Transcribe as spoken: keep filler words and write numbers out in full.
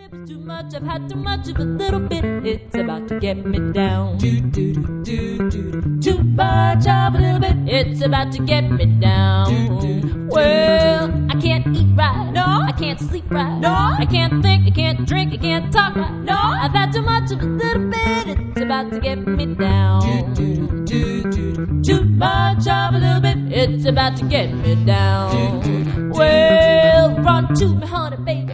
It's too much, I've had too much of a little bit. It's about to get me down. Do, do, do, do, do. Too much of a little bit. It's about to get me down. Do, do, do, well, I can't eat right. No. I can't sleep right. No. I can't think, I can't drink, I can't talk right. No. I've had too much of a little bit. It's about to get me down. Do, do, do, do. Too much of a little bit. It's about to get me down. Do, do, do, well, run to me, honey, baby.